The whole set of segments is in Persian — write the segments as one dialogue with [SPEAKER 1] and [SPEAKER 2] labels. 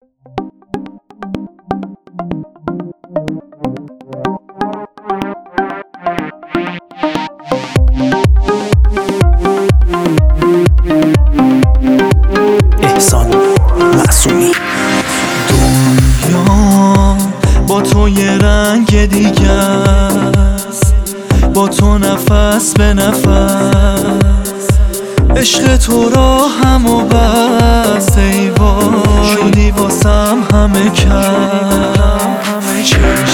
[SPEAKER 1] احسان معصومی. دنیا با تو یه رنگ دیگه است، با تو نفس به نفس، عشق تو را هم و بس. ای وای شدی واسم همه کس،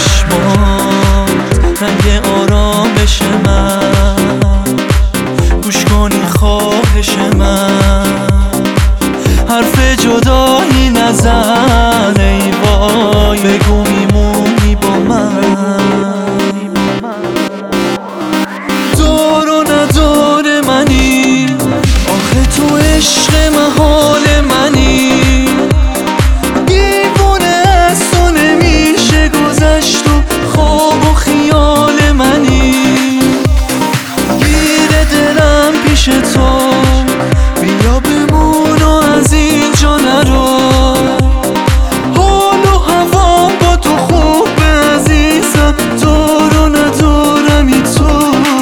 [SPEAKER 1] چشمات رنگ آرامش من، گوش کنی خواهش من، حرف جدایی نزن. ای وای بگو میمونی با من، دار و ندار منی، آخه تو عشق محال منی، دیوونه از تو نمیشه گذشت و خواب و خیال منی، گیر دلم پیش تو، بیا بمون و از اینجا نرو، حال و هوا با تو خوبه عزیزم، دار و ندارمی تو.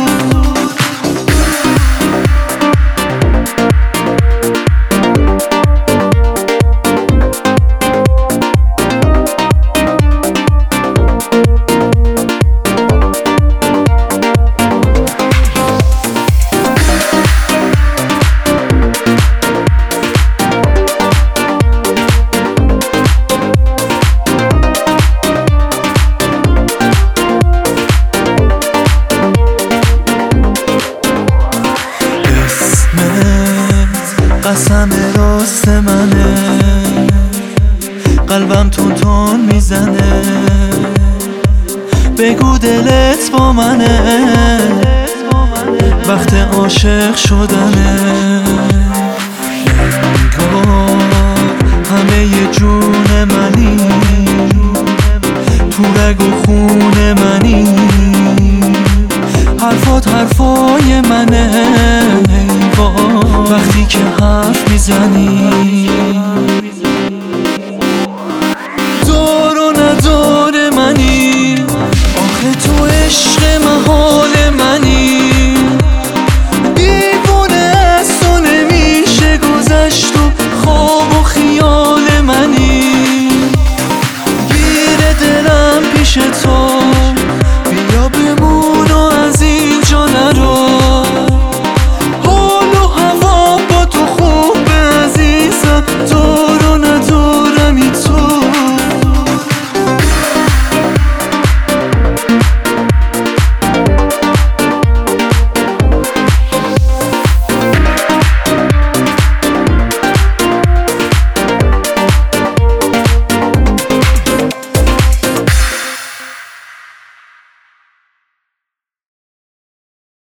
[SPEAKER 1] قسم راست منه، قلبم تون میزنه، بگو دلت با منه، وقت عاشق شدنه.